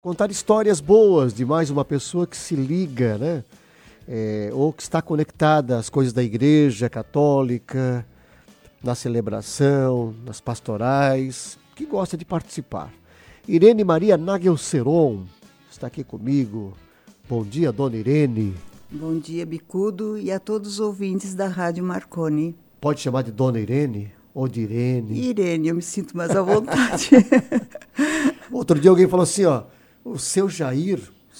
Contar histórias boas de mais uma pessoa que se liga, né? Ou que está conectada às coisas da Igreja Católica, na celebração, nas pastorais, que gosta de participar. Irene Maria Nagelseron está aqui comigo. Bom dia, dona Irene. Bom dia, Bicudo, e a todos os ouvintes da Rádio Marconi. Pode chamar de dona Irene ou de Irene? Irene, eu me sinto mais à vontade. Outro dia alguém falou assim, ó, o seu Jair,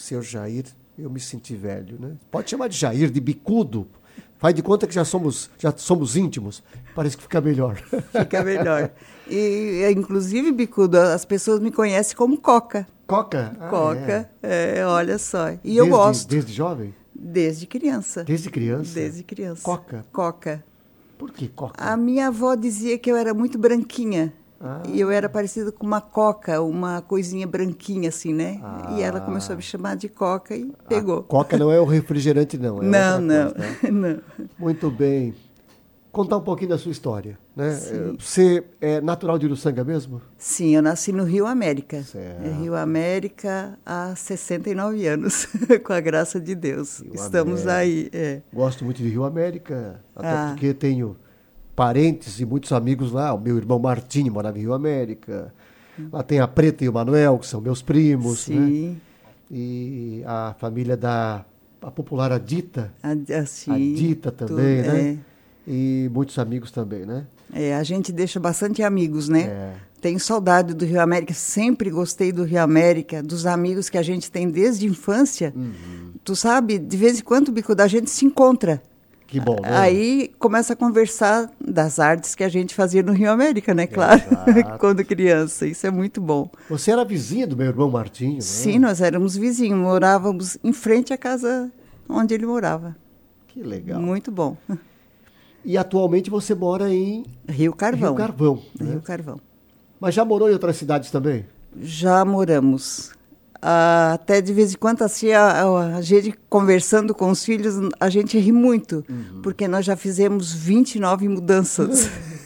eu me senti velho, né? Pode chamar de Jair, de Bicudo. Faz de conta que já somos íntimos. Parece que fica melhor. Fica melhor. E, inclusive, Bicudo, as pessoas me conhecem como Coca. Coca? Coca, olha só. E eu gosto. Desde jovem? Desde criança. Desde criança? Desde criança. Coca? Coca. Por que Coca? A minha avó dizia que eu era muito branquinha. E eu era parecida com uma coca, uma coisinha branquinha assim, né? E ela começou a me chamar de Coca e pegou. A Coca não é o refrigerante, não. Não. Muito bem. Contar um pouquinho da sua história, né? Sim. Você é natural de Uruçanga mesmo? Sim, eu nasci no Rio América. Certo. Rio América há 69 anos, com a graça de Deus. Rio Estamos América. aí. Gosto muito de Rio América, até porque tenho parentes e muitos amigos lá. O meu irmão Martinho morava em Rio América. Lá tem a Preta e o Manuel, que são meus primos. Sim. Né? E a família a popular Adita. Sim, Adita também, né? E muitos amigos também, né? A gente deixa bastante amigos, né? Tenho saudade do Rio América, sempre gostei do Rio América, dos amigos que a gente tem desde a infância. Uhum. Tu sabe, de vez em quando, Bicudo, a gente se encontra. Que bom, né? Aí começa a conversar das artes que a gente fazia no Rio América, né? Claro, quando criança. Isso é muito bom. Você era vizinha do meu irmão Martinho, né? Sim, nós éramos vizinhos. Morávamos em frente à casa onde ele morava. Que legal. Muito bom. E atualmente você mora em Rio Carvão. Rio Carvão. Né? Rio Carvão. Mas já morou em outras cidades também? Já moramos. Até de vez em quando, assim, a gente conversando com os filhos, a gente ri muito, porque nós já fizemos 29 mudanças.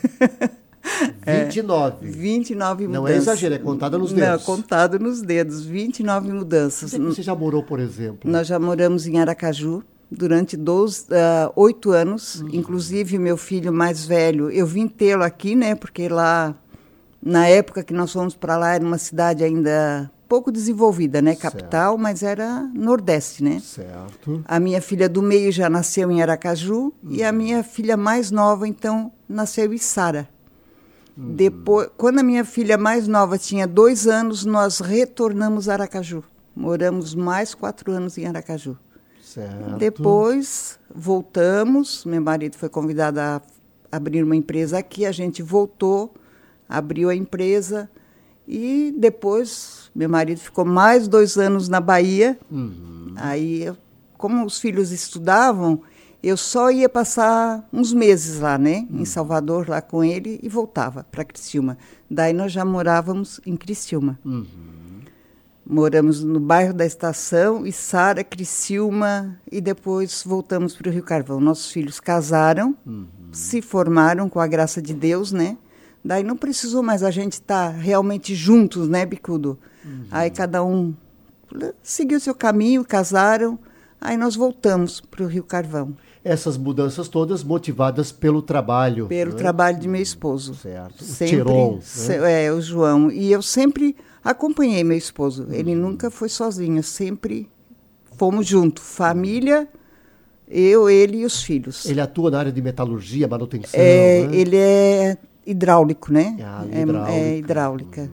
29? 29 mudanças. Não é exagero, é contada nos dedos. Não, contado nos dedos, 29 mudanças. Onde é que você já morou, por exemplo? Nós já moramos em Aracaju durante 8 anos, inclusive meu filho mais velho, eu vim tê-lo aqui, né, porque lá, na época que nós fomos para lá, era uma cidade ainda pouco desenvolvida, né? Capital, certo. Mas era Nordeste, né? Certo. A minha filha do meio já nasceu em Aracaju e a minha filha mais nova, então, nasceu em Sara. Depois, quando a minha filha mais nova tinha 2 anos, nós retornamos a Aracaju. Moramos mais 4 anos em Aracaju. Certo. Depois, voltamos. Meu marido foi convidado a abrir uma empresa aqui. A gente voltou, abriu a empresa. E depois, meu marido ficou mais 2 anos na Bahia. Aí, como os filhos estudavam, eu só ia passar uns meses lá, né? Em Salvador, lá com ele, e voltava para Criciúma. Daí nós já morávamos em Criciúma. Moramos no bairro da Estação, Içara, Criciúma, e depois voltamos para o Rio Carvão. Nossos filhos casaram, se formaram com a graça de Deus, né? Daí não precisou mais a gente estar realmente juntos, né, Bicudo? Aí cada um seguiu seu caminho, casaram, aí nós voltamos para o Rio Carvão. Essas mudanças todas motivadas pelo trabalho. Pelo trabalho de meu esposo. Certo. Sempre, o Tiron, né? O João. E eu sempre acompanhei meu esposo. Ele nunca foi sozinho, sempre fomos juntos. Família, eu, ele e os filhos. Ele atua na área de metalurgia, manutenção, né? Ele é hidráulico, né? Hidráulica.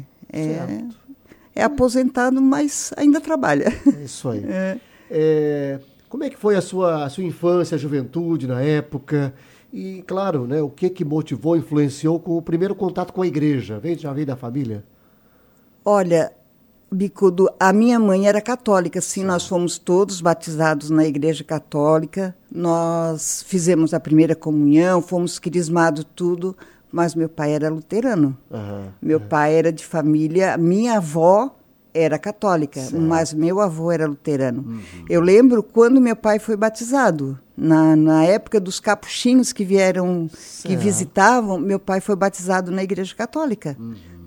É aposentado, mas ainda trabalha. É isso aí. Como é que foi a sua infância, a juventude na época? E, claro, né, o que motivou, influenciou com o primeiro contato com a igreja? Já veio da família? Olha, Bicudo, a minha mãe era católica, sim, nós fomos todos batizados na igreja católica, nós fizemos a primeira comunhão, fomos crismados tudo, mas meu pai era luterano. Meu pai era de família, minha avó era católica, certo. Mas meu avô era luterano. Eu lembro quando meu pai foi batizado, na época dos capuchinhos que vieram, certo. Que visitavam, meu pai foi batizado na igreja católica.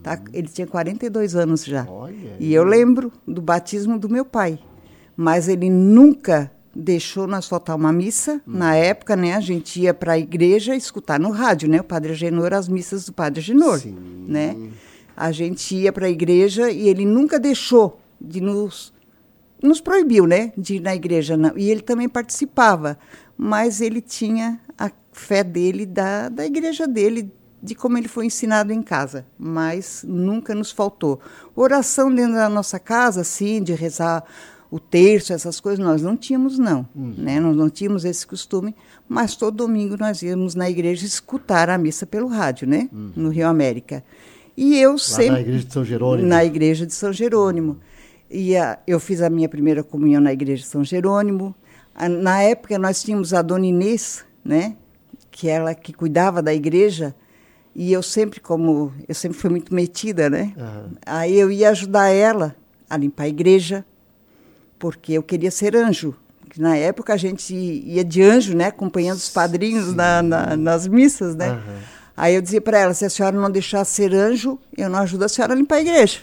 Ele tinha 42 anos já. Olha, e eu lembro do batismo do meu pai. Mas ele nunca deixou nós faltar uma missa. Na época, né, a gente ia para a igreja escutar no rádio, né? O Padre Agenor, as missas do Padre Agenor. Sim. Né? A gente ia para a igreja e ele nunca deixou de nos proibiu, né, de ir na igreja. Não. E ele também participava, mas ele tinha a fé dele, da igreja dele, de como ele foi ensinado em casa, mas nunca nos faltou. Oração dentro da nossa casa, sim, de rezar o terço, essas coisas, nós não tínhamos, não. Né? Nós não tínhamos esse costume, mas todo domingo nós íamos na igreja escutar a missa pelo rádio, né? No Rio América. E eu sempre... na igreja de São Jerônimo. Na igreja de São Jerônimo. E eu fiz a minha primeira comunhão na igreja de São Jerônimo. Na época, nós tínhamos a dona Inês, né? Que ela que cuidava da igreja. E eu sempre fui muito metida, né? Aí eu ia ajudar ela a limpar a igreja, porque eu queria ser anjo. Na época, a gente ia de anjo, né? Acompanhando os padrinhos nas missas, né? Aí eu dizia para ela, se a senhora não deixar ser anjo, eu não ajudo a senhora a limpar a igreja.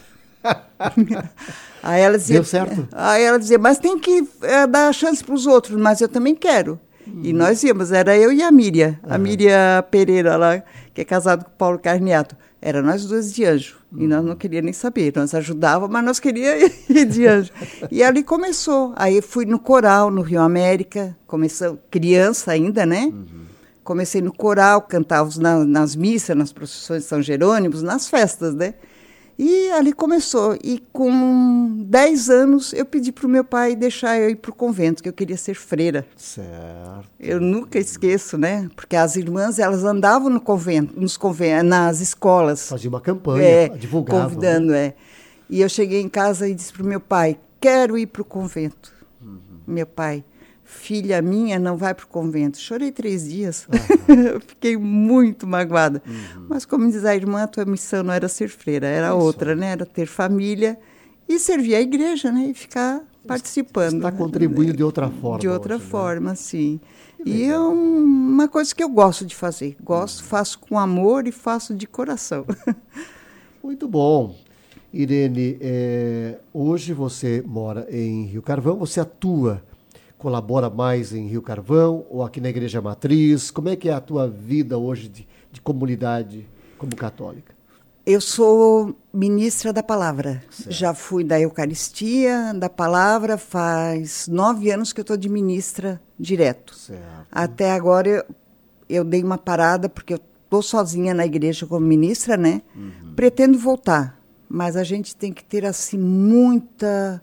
Aí ela dizia, deu certo? Aí ela dizia, mas tem que dar chance para os outros, mas eu também quero. E nós íamos, era eu e a Miriam Pereira, lá, que é casada com o Paulo Carniato. Era nós duas de anjo. E nós não queríamos nem saber. Nós ajudávamos, mas nós queríamos ir de anjo. E ali começou. Aí fui no coral, no Rio América. Começou, criança ainda, né? Comecei no coral, cantávamos nas missas, nas procissões de São Jerônimo, nas festas, né? E ali começou. E com 10 anos, eu pedi para o meu pai deixar eu ir para o convento, que eu queria ser freira. Certo. Eu nunca esqueço, né? Porque as irmãs, elas andavam no convento, nas escolas. Fazia uma campanha, divulgavam. Convidando, E eu cheguei em casa e disse para o meu pai, quero ir para o convento. Meu pai, filha minha, não vai para o convento. Chorei 3 dias. Eu fiquei muito magoada. Mas, como diz a irmã, a tua missão não era ser freira, era outra, né? Era ter família e servir a igreja, né? E ficar participando. Está contribuindo de outra forma. De outra forma, né? Sim. E é uma coisa que eu gosto de fazer. Faço com amor e faço de coração. Muito bom. Irene, hoje você mora em Rio Carvão, você colabora mais em Rio Carvão ou aqui na Igreja Matriz? Como é que é a tua vida hoje de comunidade como católica? Eu sou ministra da Palavra. Certo. Já fui da Eucaristia, da Palavra, faz 9 anos que eu estou de ministra direto. Certo. Até agora eu dei uma parada, porque eu estou sozinha na igreja como ministra, né? Pretendo voltar, mas a gente tem que ter, assim, muita...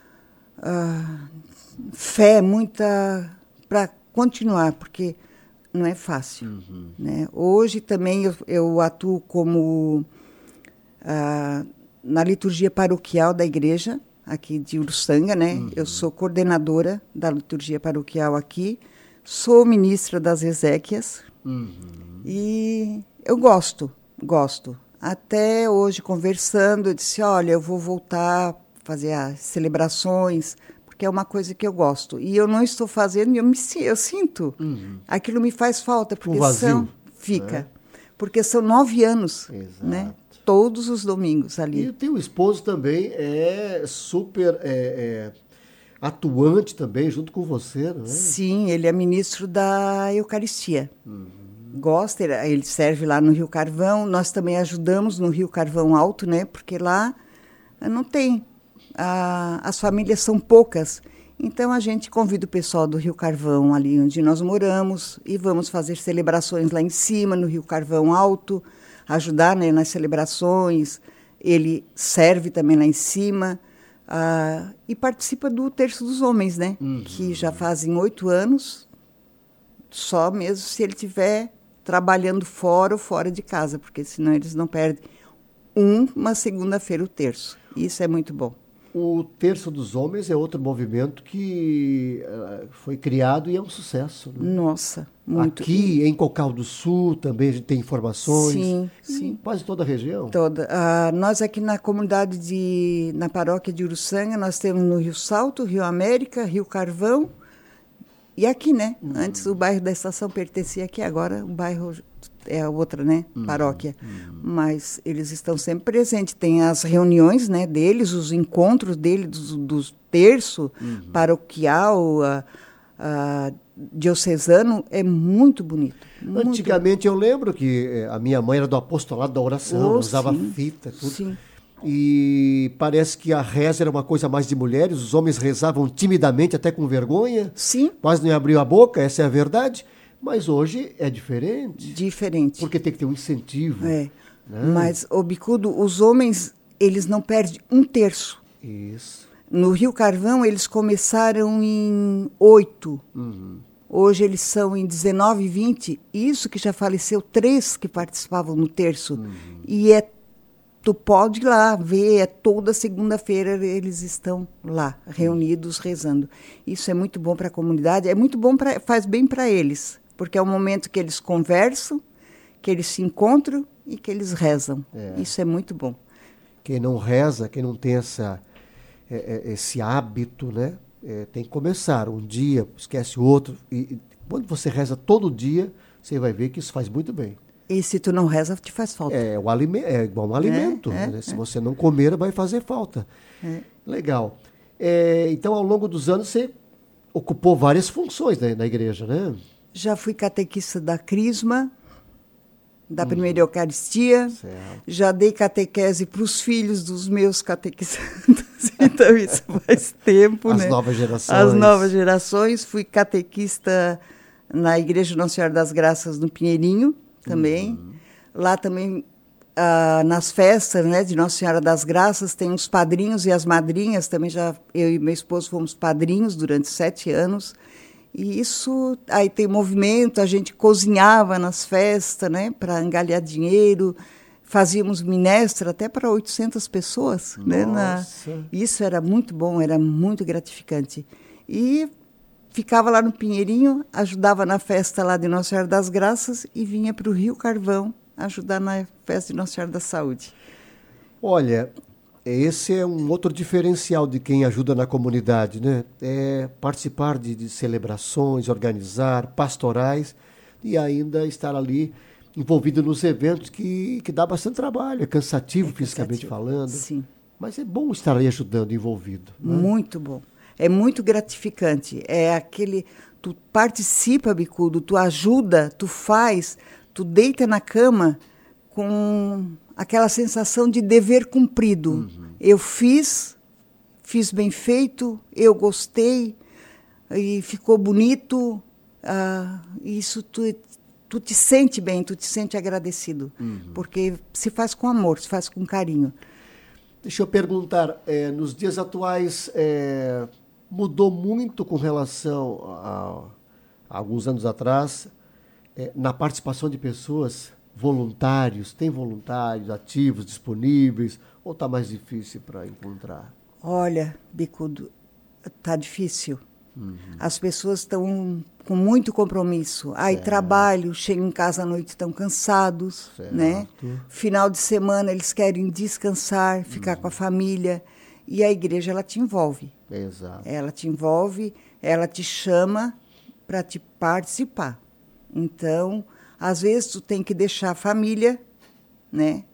fé, para continuar, porque não é fácil. Né? Hoje também eu atuo como na liturgia paroquial da igreja, aqui de Uruçanga, né? Eu sou coordenadora da liturgia paroquial aqui, sou ministra das exéquias e eu gosto. Até hoje, conversando, eu disse, olha, eu vou voltar a fazer as celebrações, porque é uma coisa que eu gosto. E eu não estou fazendo, eu sinto. Aquilo me faz falta, porque vazio, fica. Né? Porque são 9 anos, Exato. Né? Todos os domingos ali. E o teu esposo também é super atuante também, junto com você, não é? Sim, ele é ministro da Eucaristia. Gosta, ele serve lá no Rio Carvão. Nós também ajudamos no Rio Carvão Alto, né? Porque lá não tem... as famílias são poucas, então a gente convida o pessoal do Rio Carvão, ali onde nós moramos, e vamos fazer celebrações lá em cima, no Rio Carvão Alto, ajudar, né, nas celebrações. Ele serve também lá em cima e participa do Terço dos Homens, né, que já fazem 8 anos, só mesmo se ele estiver trabalhando fora ou fora de casa, porque senão eles não perdem uma segunda-feira o terço. Isso é muito bom. O Terço dos Homens é outro movimento que foi criado e é um sucesso. Né? Nossa, muito. Aqui em Cocal do Sul também a gente tem informações. Sim. Em quase toda a região. Toda. Nós aqui na comunidade, na paróquia de Uruçanga, nós temos no Rio Salto, Rio América, Rio Carvão e aqui, né? Antes o bairro da Estação pertencia aqui, agora o bairro é a outra, né, paróquia. Mas eles estão sempre presentes. Tem as reuniões, né, deles, os encontros deles, do terço paroquial, diocesano, é muito bonito. Muito. Antigamente eu lembro que a minha mãe era do apostolado da oração, usava fita, tudo. Sim. E parece que a reza era uma coisa mais de mulheres, os homens rezavam timidamente, até com vergonha. Sim. Quase não abriam a boca, essa é a verdade. Mas hoje é diferente. Diferente. Porque tem que ter um incentivo. É. Né? Mas, ô Bicudo, os homens, eles não perdem um terço. Isso. No Rio Carvão, eles começaram em 8. Hoje eles são em 19, 20. Isso que já faleceu 3 que participavam no terço. E tu pode ir lá ver, toda segunda-feira eles estão lá, reunidos, rezando. Isso é muito bom para a comunidade, é muito bom, faz bem para eles, porque é o momento que eles conversam, que eles se encontram e que eles rezam. Isso é muito bom. Quem não reza, quem não tem esse hábito, né? Tem que começar. Um dia, esquece o outro. E quando você reza todo dia, você vai ver que isso faz muito bem. E se tu não reza, te faz falta. É igual um alimento. Né? Se você não comer, vai fazer falta. Legal. Então, ao longo dos anos, você ocupou várias funções na igreja, né? Já fui catequista da Crisma, da primeira Eucaristia. Certo. Já dei catequese para os filhos dos meus catequizandos. Então, isso faz tempo, né? As novas gerações. As novas gerações. Fui catequista na Igreja Nossa Senhora das Graças, no Pinheirinho, também. Lá também, nas festas, né, de Nossa Senhora das Graças, tem os padrinhos e as madrinhas. Também eu e meu esposo fomos padrinhos durante 7 anos. E isso, aí tem movimento, a gente cozinhava nas festas, né, para angariar dinheiro, fazíamos minestra até para 800 pessoas. Né, isso era muito bom, era muito gratificante. E ficava lá no Pinheirinho, ajudava na festa lá de Nossa Senhora das Graças e vinha para o Rio Carvão ajudar na festa de Nossa Senhora da Saúde. Olha, esse é um outro diferencial de quem ajuda na comunidade, né? É participar de celebrações, organizar, pastorais e ainda estar ali envolvido nos eventos que dá bastante trabalho, é cansativo fisicamente falando. Sim. Mas é bom estar aí ajudando, envolvido. Né? Muito bom. É muito gratificante. Tu participa, Bicudo, tu ajuda, tu faz, tu deita na cama com aquela sensação de dever cumprido. Eu fiz bem feito, eu gostei, e ficou bonito. Isso tu te sente bem, tu te sente agradecido. Porque se faz com amor, se faz com carinho. Deixa eu perguntar, nos dias atuais, mudou muito com relação a alguns anos atrás, na participação de pessoas, voluntários? Tem voluntários ativos, disponíveis, ou está mais difícil para encontrar? Olha, Bicudo, está difícil. As pessoas estão com muito compromisso. Aí trabalho, chegam em casa à noite, estão cansados, né? Final de semana eles querem descansar, ficar com a família. E a igreja, ela te envolve. Exato. Ela te envolve, ela te chama para te participar. Então, às vezes tu tem que deixar a família, né?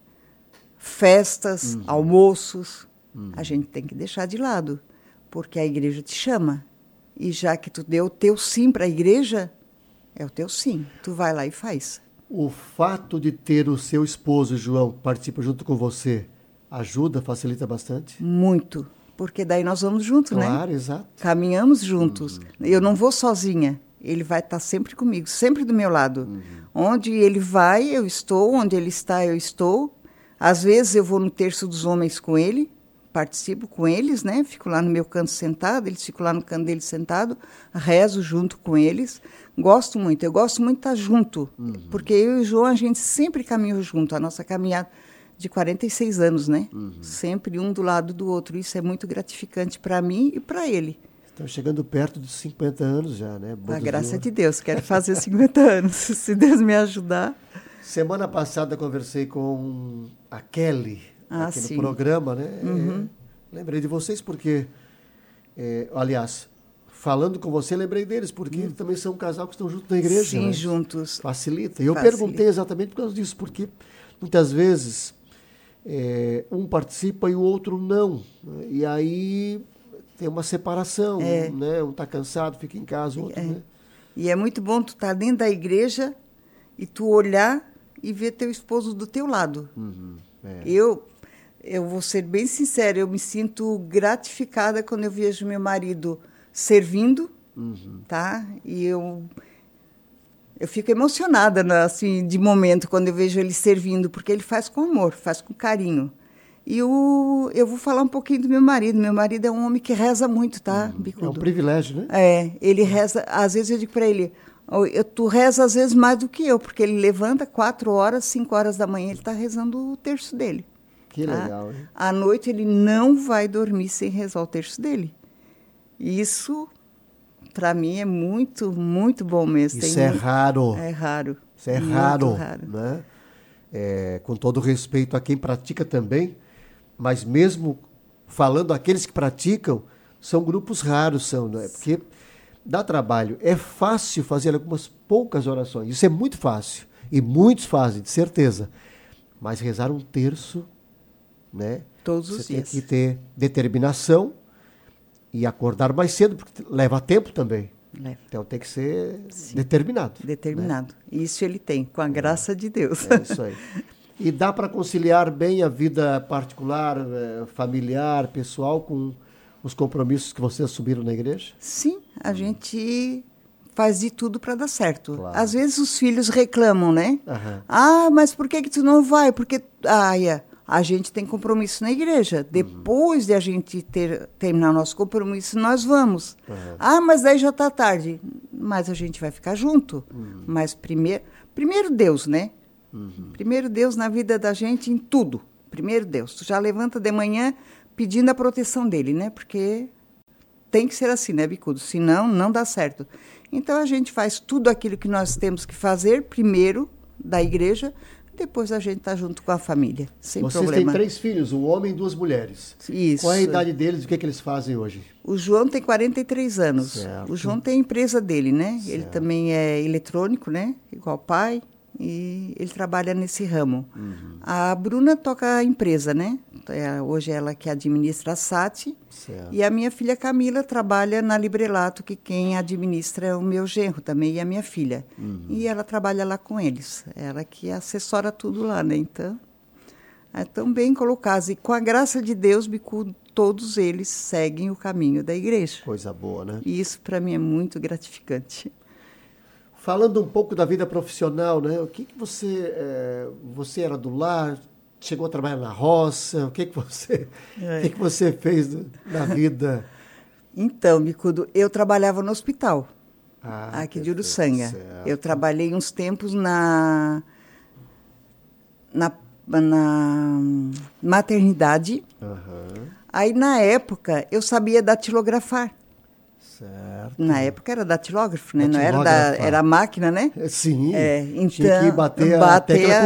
Festas, almoços, a gente tem que deixar de lado, porque a igreja te chama. E já que tu deu o teu sim para a igreja, é o teu sim. Tu vai lá e faz. O fato de ter o seu esposo, João, que participa junto com você, ajuda, facilita bastante? Muito. Porque daí nós vamos juntos, né? Claro, exato. Caminhamos juntos. Eu não vou sozinha. Ele vai estar sempre comigo, sempre do meu lado. Onde ele vai, eu estou. Onde ele está, eu estou. Às vezes eu vou no terço dos homens com ele, participo com eles, né? Fico lá no meu canto sentado, eles ficam lá no canto deles sentado, rezo junto com eles. Gosto muito, eu gosto muito de estar junto, porque eu e o João, a gente sempre caminhou junto, a nossa caminhada de 46 anos, né? Sempre um do lado do outro. Isso é muito gratificante para mim e para ele. Estão chegando perto dos 50 anos já, né? A graça de Deus, quero fazer 50 anos, se Deus me ajudar. Semana passada conversei com a Kelly, aqui sim. no programa, né? Lembrei de vocês porque, aliás, falando com você, lembrei deles, porque também são um casal que estão juntos na igreja. Sim, né? juntos. Facilita. E eu Facilita. perguntei exatamente por causa disso, porque muitas vezes um participa e o outro não. Né? E aí tem uma separação, né? Um está cansado, fica em casa, o outro... Né? E é muito bom tu estar dentro da igreja e tu olhar e ver teu esposo do teu lado. Eu vou ser bem sincera, eu me sinto gratificada quando eu vejo meu marido servindo, tá? E eu fico emocionada, né, assim, de momento, quando eu vejo ele servindo, porque ele faz com amor, faz com carinho. E eu vou falar um pouquinho do meu marido. Meu marido é um homem que reza muito, tá, Bicudo? É um privilégio, né? Ele reza, às vezes eu digo para ele, tu reza às vezes mais do que eu, porque ele levanta 4 horas, 5 horas da manhã, ele está rezando o terço dele. Que legal, hein? À noite ele não vai dormir sem rezar o terço dele. Isso, para mim, é muito, muito bom mesmo. Isso é raro. É raro. Isso é muito raro, raro. né? Com todo respeito a quem pratica também, mas mesmo falando aqueles que praticam, são grupos raros, né? Porque dá trabalho. É fácil fazer algumas poucas orações. Isso é muito fácil. E muitos fazem, de certeza. Mas rezar um terço, né? Todos os dias. Você tem que ter determinação e acordar mais cedo, porque leva tempo também. Leva. Então tem que ser determinado. Determinado. Né? Isso ele tem, com a graça de Deus. É isso aí. E dá para conciliar bem a vida particular, familiar, pessoal, com os compromissos que vocês assumiram na igreja? Sim, a gente faz de tudo para dar certo. Claro. Às vezes os filhos reclamam, né? Mas por que tu não vai? Porque a gente tem compromisso na igreja. Depois de a gente terminar nosso compromisso, nós vamos. Mas daí já está tarde. Mas a gente vai ficar junto. Mas primeiro Deus, né? Primeiro Deus na vida da gente, em tudo. Primeiro Deus. Tu já levanta de manhã pedindo a proteção dele, né? Porque tem que ser assim, né, Bicudo? Senão, não dá certo. Então, a gente faz tudo aquilo que nós temos que fazer, primeiro, da igreja, depois a gente está junto com a família, sem problema. Vocês têm 3 filhos, um homem e 2 mulheres. Isso. Qual é a idade deles e o que eles fazem hoje? O João tem 43 anos. Certo. O João tem a empresa dele, né? Certo. Ele também é eletrônico, né? Igual o pai. E ele trabalha nesse ramo. A Bruna toca a empresa, né? Hoje ela que administra a SAT. Certo. E a minha filha Camila trabalha na Librelato, que quem administra é o meu genro também e a minha filha. E ela trabalha lá com eles. Ela que assessora tudo lá, né? Então, estão bem colocados. E com a graça de Deus, Bicudo, todos eles seguem o caminho da igreja. Coisa boa, né? E isso para mim é muito gratificante. Falando um pouco da vida profissional, né? O que você era do lar, chegou a trabalhar na roça, o que você fez na vida? Então, Bicudo, eu trabalhava no hospital, aqui de Uruçanga. Certo. Eu trabalhei uns tempos na maternidade. Aí, na época, eu sabia datilografar. Certo. Na época era datilógrafo, né? Não era a máquina, né? Sim. Então, tinha que bater a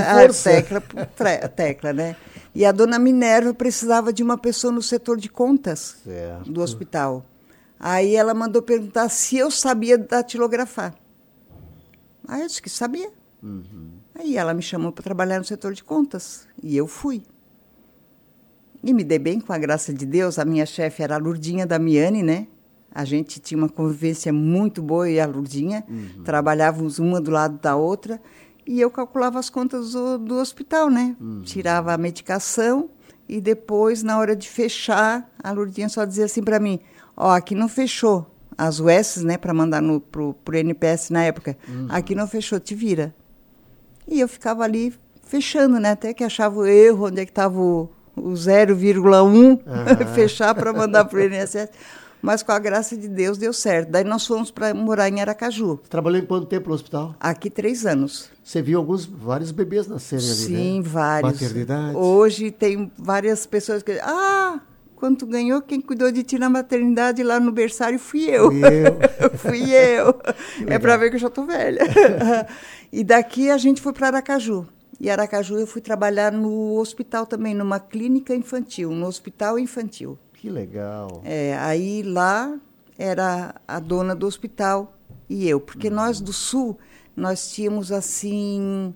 tecla, né? E a dona Minerva precisava de uma pessoa no setor de contas do hospital. Aí ela mandou perguntar se eu sabia datilografar. Aí eu disse que sabia. Aí ela me chamou para trabalhar no setor de contas. E eu fui. E me dei bem, com a graça de Deus. A minha chefe era a Lurdinha Damiani, né? A gente tinha uma convivência muito boa, eu e a Lurdinha. Trabalhávamos uma do lado da outra. E eu calculava as contas do hospital, né? Tirava a medicação e depois, na hora de fechar, a Lurdinha só dizia assim para mim, aqui não fechou. As UES, né, para mandar pro NPS na época. Aqui não fechou, te vira. E eu ficava ali fechando, né? Até que achava o erro, onde é que estava o 0,1, fechar para mandar pro INSS. Mas com a graça de Deus deu certo. Daí nós fomos para morar em Aracaju. Trabalhou em quanto tempo no hospital? Aqui 3 anos. Você viu vários bebês nascerem ali, né? Sim, vários. Maternidade. Hoje tem várias pessoas que... quando tu ganhou, quem cuidou de ti na maternidade lá no berçário fui eu. Fui eu. É para ver que eu já estou velha. E daqui a gente foi para Aracaju. E Aracaju eu fui trabalhar no hospital também, numa clínica infantil, no hospital infantil. Que legal. Aí lá era a dona do hospital e eu. Porque nós do Sul, nós tínhamos assim,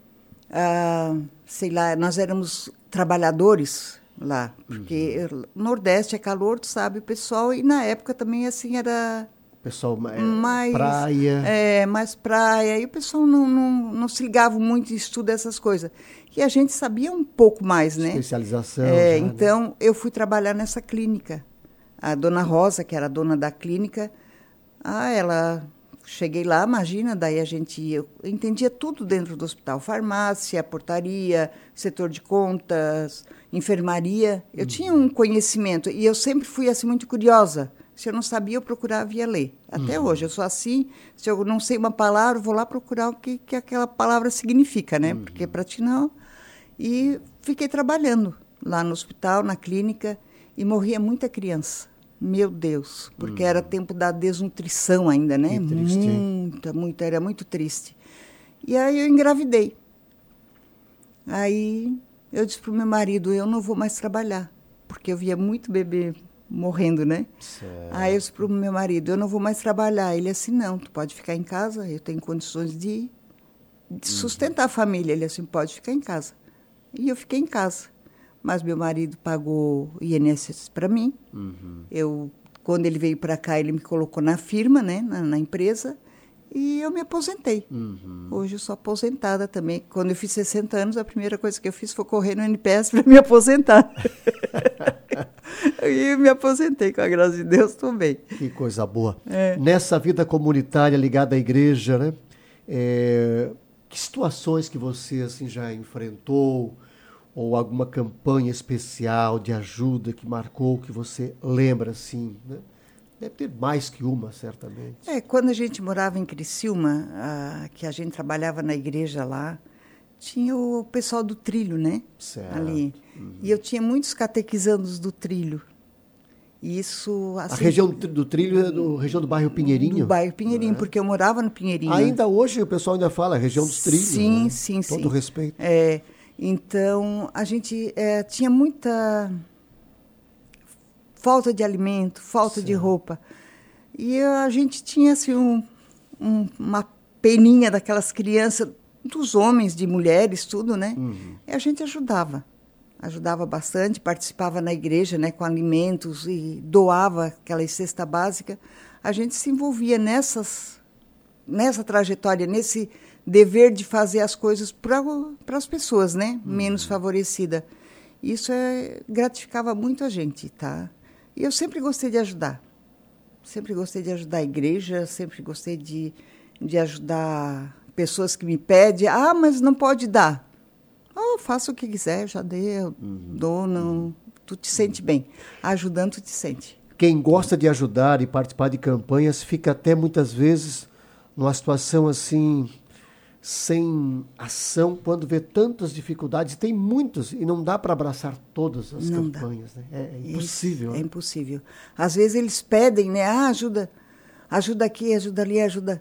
sei lá, nós éramos trabalhadores lá. Porque Nordeste é calor, tu sabe, o pessoal, e na época também assim era... Pessoal, mais praia. Mais praia. E o pessoal não se ligava muito em estudo essas coisas. E a gente sabia um pouco mais, né? Especialização. Já, então, né? eu fui trabalhar nessa clínica. A dona Rosa, que era a dona da clínica, cheguei lá, imagina, daí eu entendia tudo dentro do hospital. Farmácia, portaria, setor de contas, enfermaria. Eu tinha um conhecimento e eu sempre fui assim muito curiosa. Se eu não sabia, eu procurava e ia ler. Até hoje, eu sou assim. Se eu não sei uma palavra, eu vou lá procurar o que aquela palavra significa, né? Porque para ti não. E fiquei trabalhando lá no hospital, na clínica, e morria muita criança. Meu Deus, porque era tempo da desnutrição ainda, né? Que triste. Muita, era muito triste. E aí eu engravidei. Aí eu disse para o meu marido, eu não vou mais trabalhar, porque eu via muito bebê morrendo, né? Certo. Aí eu disse para o meu marido, eu não vou mais trabalhar. Ele assim, não, tu pode ficar em casa, eu tenho condições de sustentar a família. Ele assim, pode ficar em casa. E eu fiquei em casa. Mas meu marido pagou INSS para mim. Quando ele veio para cá, ele me colocou na firma, né, na empresa, e eu me aposentei. Hoje eu sou aposentada também. Quando eu fiz 60 anos, a primeira coisa que eu fiz foi correr no NPS para me aposentar. E me aposentei, com a graça de Deus, também. Que coisa boa. Nessa vida comunitária ligada à igreja, né? Que situações que você assim, já enfrentou, ou alguma campanha especial de ajuda que marcou, que você lembra assim, né? Deve ter mais que uma, certamente. Quando a gente morava em Criciúma, que a gente trabalhava na igreja lá, tinha o pessoal do trilho, né? Certo. Ali. E eu tinha muitos catequizandos do trilho. E isso, assim, a região do trilho é a região do bairro Pinheirinho? Do bairro Pinheirinho, porque eu morava no Pinheirinho. Ainda hoje o pessoal ainda fala região dos trilhos. Sim, né? sim, sim. Todo respeito. Então, a gente tinha muita falta de alimento, falta de roupa. E a gente tinha assim, uma peninha daquelas crianças, dos homens, de mulheres, tudo, né? E a gente ajudava bastante, participava na igreja, né, com alimentos e doava aquela cesta básica. A gente se envolvia nessa trajetória, nesse dever de fazer as coisas para as pessoas, né, menos favorecidas. Isso gratificava muito a gente, tá? E eu sempre gostei de ajudar. Sempre gostei de ajudar a igreja, sempre gostei de ajudar pessoas que me pedem. Mas não pode dar. Faça o que quiser, já dei, eu dou, não. Tu te sente bem. Ajudando, tu te sente. Quem gosta de ajudar e participar de campanhas fica até muitas vezes numa situação assim, sem ação, quando vê tantas dificuldades. Tem muitas, e não dá para abraçar todas as campanhas. Né? É impossível. É impossível. Às vezes eles pedem, né? Ajuda aqui, ajuda ali, ajuda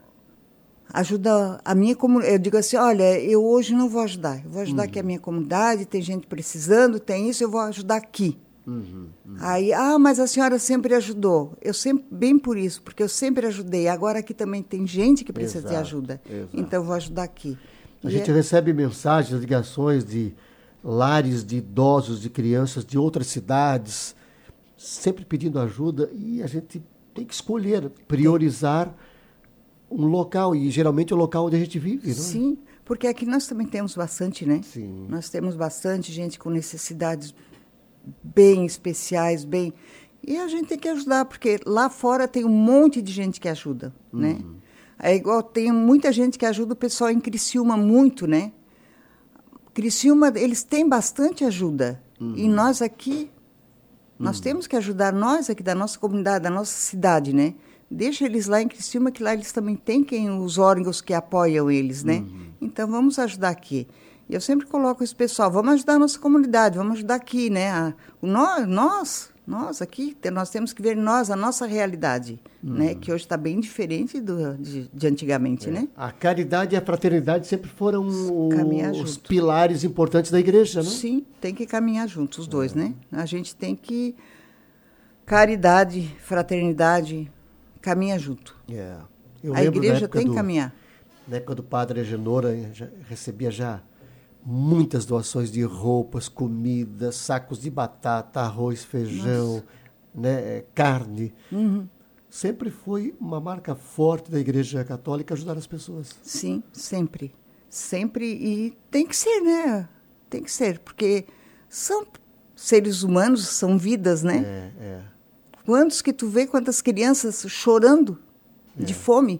a minha comunidade. Eu digo assim, olha, eu hoje não vou ajudar. Eu vou ajudar aqui a minha comunidade, tem gente precisando, tem isso, eu vou ajudar aqui. Aí, mas a senhora sempre ajudou. Eu sempre, bem por isso, porque eu sempre ajudei. Agora aqui também tem gente que precisa de ajuda. Então eu vou ajudar aqui. A gente recebe mensagens, ligações de lares de idosos, de crianças de outras cidades, sempre pedindo ajuda, e a gente tem que escolher, priorizar um local, e geralmente é o local onde a gente vive, não é? Sim, porque aqui nós também temos bastante, né? Sim. Nós temos bastante gente com necessidades bem especiais, e a gente tem que ajudar, porque lá fora tem um monte de gente que ajuda, né? É igual, tem muita gente que ajuda o pessoal em Criciúma muito, né? Criciúma, eles têm bastante ajuda, e nós aqui, nós temos que ajudar, nós aqui da nossa comunidade, da nossa cidade, né? Deixa eles lá em Criciúma, que lá eles também têm os órgãos que apoiam eles, né? Então, vamos ajudar aqui. E eu sempre coloco esse pessoal, vamos ajudar a nossa comunidade, vamos ajudar aqui, né? Nós aqui, nós temos que ver a nossa realidade, né? Que hoje está bem diferente de antigamente, né? A caridade e a fraternidade sempre foram os pilares importantes da igreja, né? Sim, tem que caminhar juntos, os dois, né? A gente tem que caridade, fraternidade, caminha junto. Eu A lembro igreja tem que caminhar. Na época do padre Agenor, recebia já muitas doações de roupas, comida, sacos de batata, arroz, feijão, né, carne. Sempre foi uma marca forte da Igreja Católica ajudar as pessoas. Sim, sempre. Sempre. E tem que ser, né? Tem que ser, porque são seres humanos, são vidas, né? Quantos que tu vê, quantas crianças chorando de fome,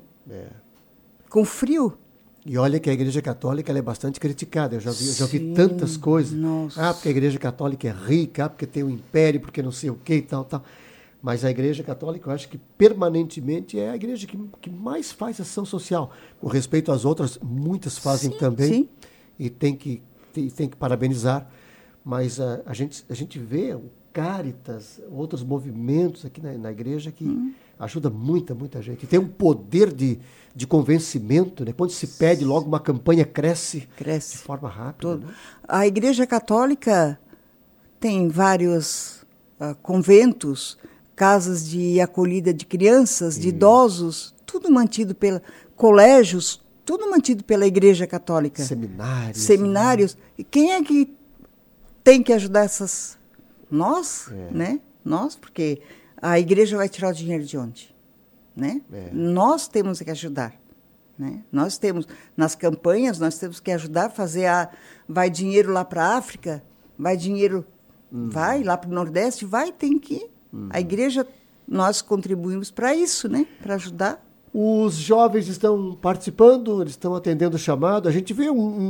com frio. E olha que a Igreja Católica ela é bastante criticada. Eu já vi Sim, tantas coisas. nossa. Porque a Igreja Católica é rica, porque tem o império, porque não sei o quê e tal. Mas a Igreja Católica, eu acho que permanentemente é a igreja que mais faz ação social. Com respeito às outras, muitas fazem também. Sim. E tem que parabenizar. Mas a gente vê o Caritas, outros movimentos aqui na igreja que ajuda muita gente. E tem um poder de convencimento, né? Quando se pede, logo uma campanha cresce de forma rápida. Né? A Igreja Católica tem vários conventos, casas de acolhida de crianças, de idosos, tudo mantido colégios, tudo mantido pela Igreja Católica. Seminários. Né? E quem é que tem que ajudar essas... Nós, né? Nós, porque a igreja vai tirar o dinheiro de onde? Né? Nós temos que ajudar. Né? Nós temos, nas campanhas, nós temos que ajudar a fazer vai dinheiro lá para a África, vai dinheiro, vai lá para o Nordeste, tem que ir. A igreja, nós contribuímos para isso, né? Para ajudar. Os jovens estão participando, eles estão atendendo o chamado. A gente vê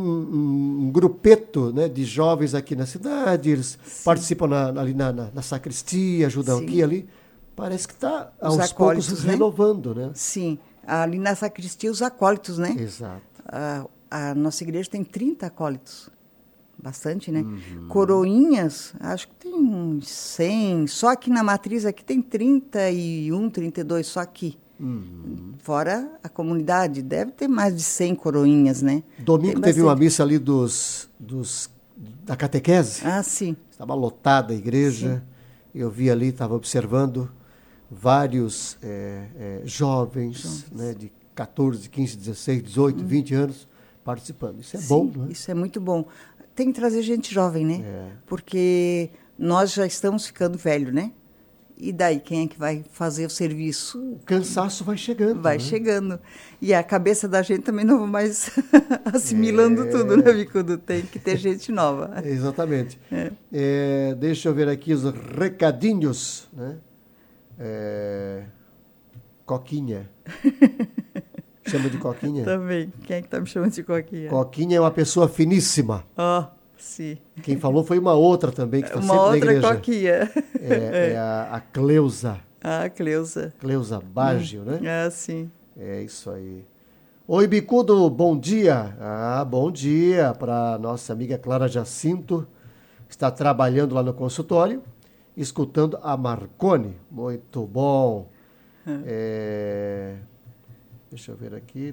um grupeto, né, de jovens aqui na cidade, eles participam ali na sacristia, ajudam aqui e ali. Parece que está, aos poucos, renovando, né? Sim, ali na sacristia os acólitos, né? Exato. A nossa igreja tem 30 acólitos, bastante, né? Coroinhas, acho que tem uns 100, só aqui na matriz aqui tem 31, 32, só aqui. Fora a comunidade, deve ter mais de 100 coroinhas, né? Domingo teve uma missa ali da catequese. Sim. Estava lotada a igreja. Sim. Eu vi ali, estava observando vários jovens, né, de 14, 15, 16, 18, 20 anos participando. Isso é bom, não é? Isso é muito bom. Tem que trazer gente jovem, né? Porque nós já estamos ficando velhos, né? E daí, quem é que vai fazer o serviço? O cansaço vai chegando. Vai chegando. E a cabeça da gente também não vai mais assimilando tudo, né, Bicudo? Tem que ter gente nova. Exatamente. Deixa eu ver aqui os recadinhos, né? Coquinha. Chama de Coquinha? Também. Quem é que está me chamando de Coquinha? Coquinha é uma pessoa finíssima. Sim. Quem falou foi uma outra também, que está sempre na igreja. Uma outra Coquinha. A Cleusa. Cleusa. Cleusa Baggio, né? Sim. É isso aí. Oi, Bicudo, bom dia. Bom dia para nossa amiga Clara Jacinto, que está trabalhando lá no consultório, escutando a Marconi. Muito bom. Deixa eu ver aqui.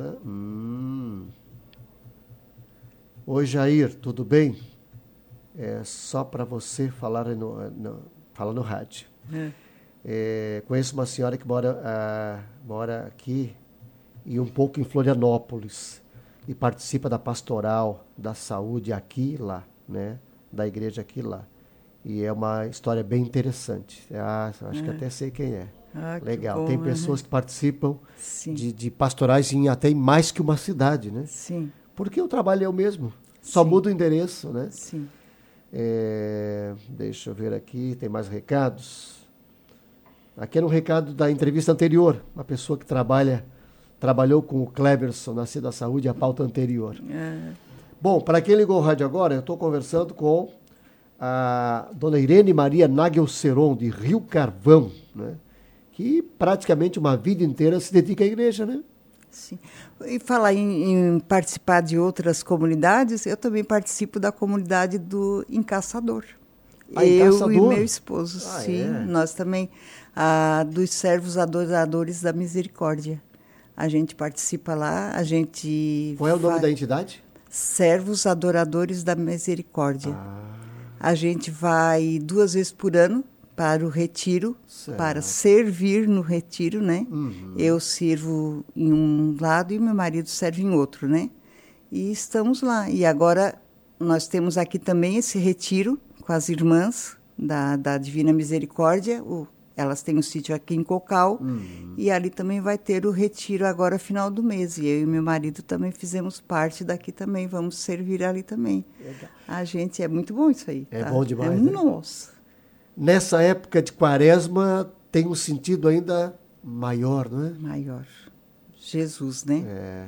Oi, Jair, tudo bem? É só para você falar fala no rádio. Conheço uma senhora que mora aqui e um pouco em Florianópolis e participa da pastoral da saúde aqui e lá, né? Da igreja aqui e lá. E é uma história bem interessante. Acho que até sei quem é. Legal. Bom, tem pessoas que participam de pastorais até em mais que uma cidade, né? Sim. Porque o trabalho é o mesmo. Só muda o endereço, né? Sim. Deixa eu ver aqui, tem mais recados. Aqui era um recado da entrevista anterior. Uma pessoa que trabalhou com o Cleverson na Cidade da Saúde, a pauta anterior. Bom, para quem ligou o rádio agora, eu estou conversando com a dona Irene Maria Nagelseron, de Rio Carvão, né? Que praticamente uma vida inteira se dedica à igreja, né? Sim. E falar em participar de outras comunidades, eu também participo da comunidade do Encaçador. Eu e meu esposo, sim. Nós também, dos Servos Adoradores da Misericórdia. A gente participa lá, a gente... Qual é o nome da entidade? Servos Adoradores da Misericórdia. A gente vai 2 vezes por ano para o retiro, Certo. para servir no retiro, né? Uhum. Eu sirvo em um lado e meu marido serve em outro, né? E estamos lá. E agora nós temos aqui também esse retiro com as irmãs da Divina Misericórdia. Elas têm um sítio aqui em Cocal. E ali também vai ter o retiro agora final do mês. E eu e meu marido também fizemos parte daqui também. Vamos servir ali também. Legal. A gente, é muito bom isso aí. É tá? bom demais, É, né? Nossa. Nessa época de quaresma tem um sentido ainda maior, não é? Maior. Jesus, né? É.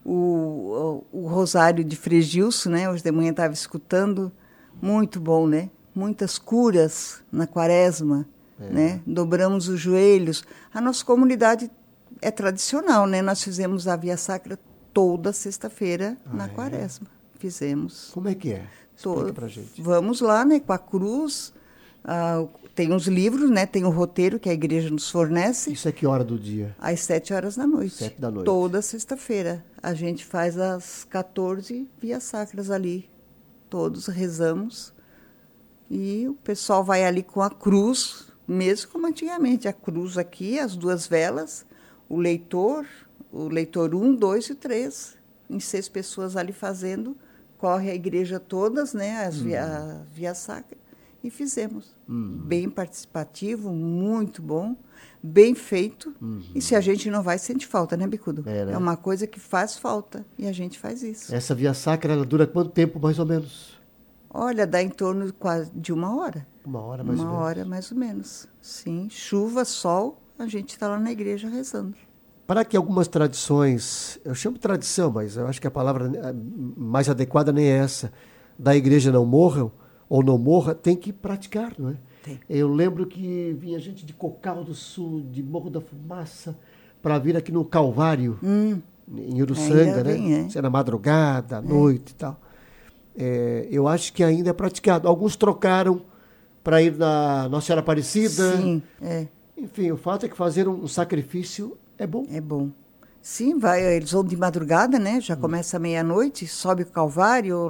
O Rosário de Frei Gilson, né? Hoje de manhã estava escutando. Muito bom, né? Muitas curas na quaresma, né? Dobramos os joelhos. A nossa comunidade é tradicional, né? Nós fizemos a Via Sacra toda sexta-feira na quaresma. Fizemos. Como é que é? Explica pra gente. Vamos lá, né? Com a cruz. Tem os livros, né? Tem o roteiro que a igreja nos fornece. Isso é que hora do dia? Às 7h da noite. 7 da noite. Toda sexta-feira. A gente faz as 14 Vias Sacras ali. Todos rezamos. E o pessoal vai ali com a cruz, mesmo como antigamente. A cruz aqui, as 2 velas, o leitor 1, 2 e 3. Em 6 pessoas ali fazendo. Corre a igreja todas, né? A Via Sacra. E fizemos. Bem participativo, muito bom, bem feito. E se a gente não vai, sente falta, né, Bicudo? É, né? É uma coisa que faz falta. E a gente faz isso. Essa Via Sacra, ela dura quanto tempo, mais ou menos? Olha, dá em torno de 1 hora. 1 hora, mais ou menos. 1 hora, mais ou menos. Sim, chuva, sol, a gente está lá na igreja rezando. Para que algumas tradições, eu chamo tradição, mas eu acho que a palavra mais adequada nem é essa, da igreja não morram, ou não morra, tem que praticar, não é? Tem. Eu lembro que vinha gente de Cocal do Sul, de Morro da Fumaça, para vir aqui no Calvário, em Uruçanga, Ainda né? vem, é. Isso era madrugada, à noite e tal. Eu acho que ainda é praticado. Alguns trocaram para ir na Nossa Senhora Aparecida. Sim, é. Enfim, o fato é que fazer um sacrifício é bom. É bom. Sim, eles vão de madrugada, né? Já começa meia-noite, sobe o Calvário,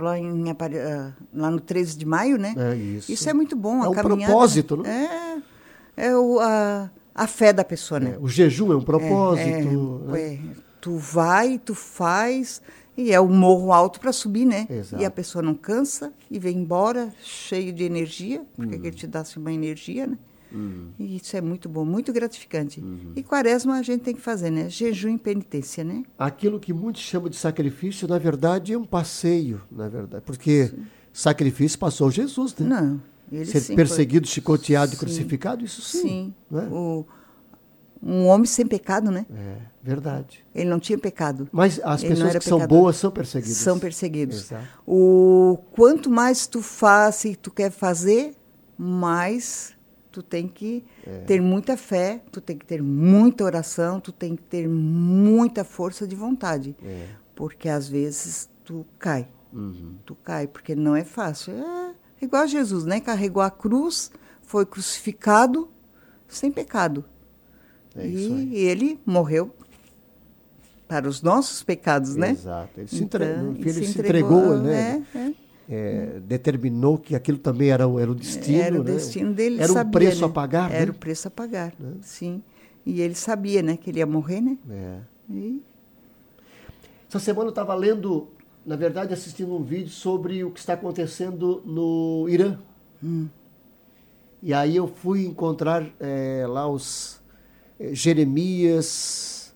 lá no 13 de maio, né? É isso. Isso é muito bom, É a um caminhada. propósito, né? A fé da pessoa, né? O jejum é um propósito. Né? Tu vai, tu faz, e é um morro alto para subir, né? Exato. E a pessoa não cansa e vem embora cheio de energia, porque ele te dá uma energia, né? E isso é muito bom, muito gratificante. E quaresma a gente tem que fazer, né? Jejum e penitência, né? Aquilo que muitos chamam de sacrifício, na verdade, é um passeio, na verdade. Porque sacrifício passou Jesus, né? Não, ele Ser sim perseguido, chicoteado e Sim. crucificado, isso sim. Sim. Não é? Um homem sem pecado, né? É, verdade. Ele não tinha pecado. Mas as Ele não pessoas era que são pecador. boas são perseguidas. São perseguidos. Exato. Quanto mais tu faz e tu quer fazer, mais tu tem que ter muita fé, tu tem que ter muita oração, tu tem que ter muita força de vontade. Porque às vezes tu cai. Tu cai, porque não é fácil. É igual a Jesus, né? Carregou a cruz, foi crucificado sem pecado. É isso aí. E ele morreu para os nossos pecados, né? Exato. Ele Então, se entregou, né? É. Determinou que aquilo também era o destino. Era o né? destino dele, Era um sabia, preço né? a pagar. Era né? o preço a pagar, sim. E ele sabia, né, que ele ia morrer, né? E Essa semana eu estava lendo, na verdade, assistindo um vídeo sobre o que está acontecendo no Irã. E aí eu fui encontrar lá os Jeremias,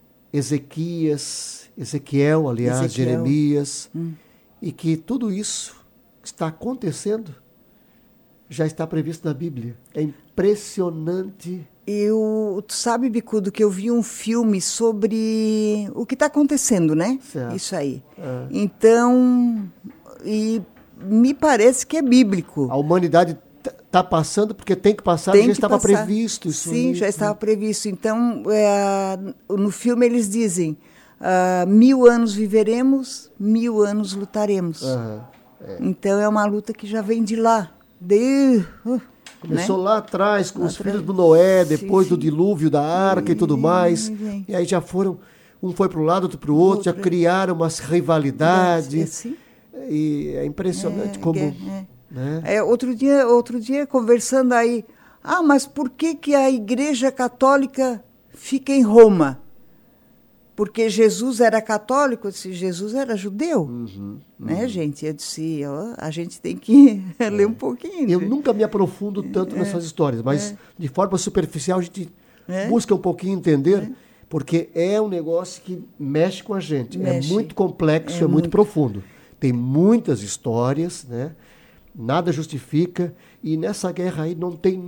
Ezequiel, aliás, Jeremias, e que tudo isso que está acontecendo já está previsto na Bíblia. É impressionante. tu sabe, Bicudo, que eu vi um filme sobre o que está acontecendo, né? Certo. Isso aí. Então, e me parece que é bíblico. A humanidade está passando porque tem que passar, Tem já que estava passar. previsto isso. Sim, aí. já estava previsto. Então, no filme eles dizem, 1000 anos viveremos, 1000 anos lutaremos. Então é uma luta que já vem de lá. Começou né? lá atrás, com os filhos do Noé, depois Sim, do dilúvio da arca e tudo mais. Vem. E aí já foram, um foi para um lado, outro para o outro, já criaram umas rivalidades. Sim. E é impressionante como... Né? Outro dia, conversando aí, Ah, mas por que a Igreja Católica fica em Roma? Porque Jesus era católico? Eu disse, Jesus era judeu. Né, gente? Eu disse, ó, a gente tem que ler um pouquinho. Eu nunca me aprofundo tanto nessas histórias, mas de forma superficial a gente busca um pouquinho entender, porque é um negócio que mexe com a gente. Mexe. É muito complexo, é muito profundo. Tem muitas histórias, né? Nada justifica, e nessa guerra aí não tem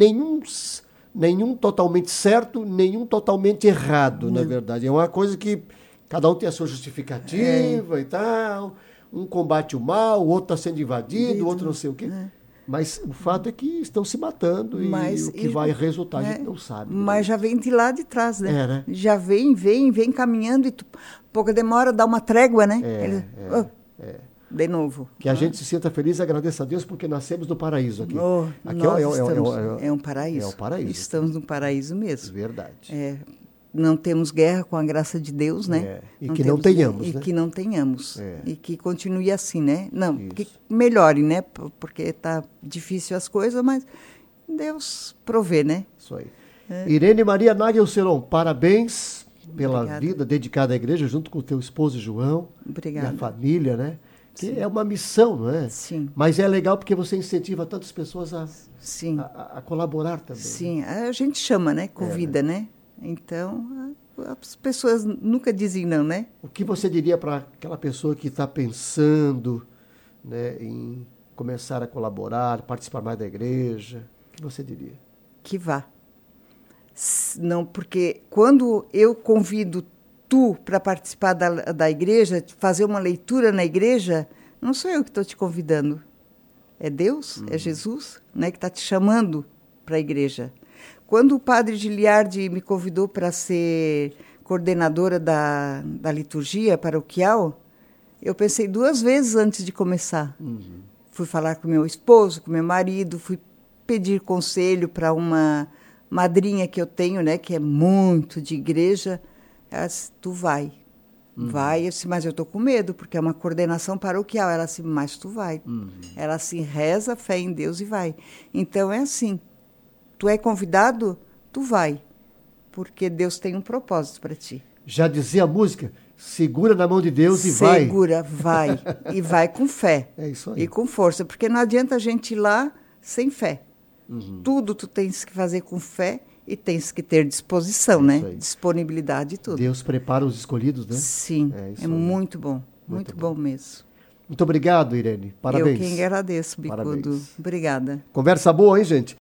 nenhum totalmente certo, nenhum totalmente errado, na verdade. É uma coisa que cada um tem a sua justificativa e tal. Um combate o mal, o outro está sendo invadido, o outro não sei o quê. Mas o fato é que estão se matando e o que vai resultar a gente não sabe. Mas já vem de lá de trás, né? Né? Já vem caminhando e pouca demora, dá uma trégua, né? De novo. Que a gente se sinta feliz e agradeça a Deus porque nascemos no paraíso aqui. Aqui é um paraíso. É um paraíso. Estamos no paraíso mesmo. Verdade. Não temos guerra com a graça de Deus, né? E que não tenhamos, né? E que não tenhamos. E que continue assim, né? Não, que melhore, né? Porque está difícil as coisas, mas Deus provê, né? Isso aí. Irene Maria Nagelseron, parabéns pela vida dedicada à igreja, junto com o teu esposo João. Obrigada. E a família, né? Que é uma missão, não é? Sim. Mas é legal porque você incentiva tantas pessoas a colaborar também. Sim, a gente chama, né? Convida, né? Então, as pessoas nunca dizem não, né? O que você diria para aquela pessoa que está pensando, né, em começar a colaborar, participar mais da igreja? O que você diria? Que vá. Não, porque quando eu convido tu para participar da igreja, fazer uma leitura na igreja, não sou eu que estou te convidando. É Deus, é Jesus, né, que está te chamando para a igreja. Quando o padre Giliardi me convidou para ser coordenadora da liturgia paroquial, eu pensei 2 vezes antes de começar. Fui falar com meu esposo, com meu marido, fui pedir conselho para uma madrinha que eu tenho, né, que é muito de igreja. Ela disse, tu vai. Vai, eu disse, mas eu estou com medo, porque é uma coordenação paroquial. Ela disse, mas tu vai. Ela assim, reza, fé em Deus e vai. Então é assim, tu é convidado, tu vai, porque Deus tem um propósito para ti. Já dizia a música, segura na mão de Deus e vai. Segura, vai. E vai com fé. É isso aí. E com força, porque não adianta a gente ir lá sem fé. Tudo tu tens que fazer com fé e tens que ter disposição, né? Disponibilidade e tudo. Deus prepara os escolhidos, né? Sim, é muito bom. Muito bom mesmo. Muito obrigado, Irene. Parabéns. Eu quem agradeço, Bicudo. Parabéns. Obrigada. Conversa boa, hein, gente?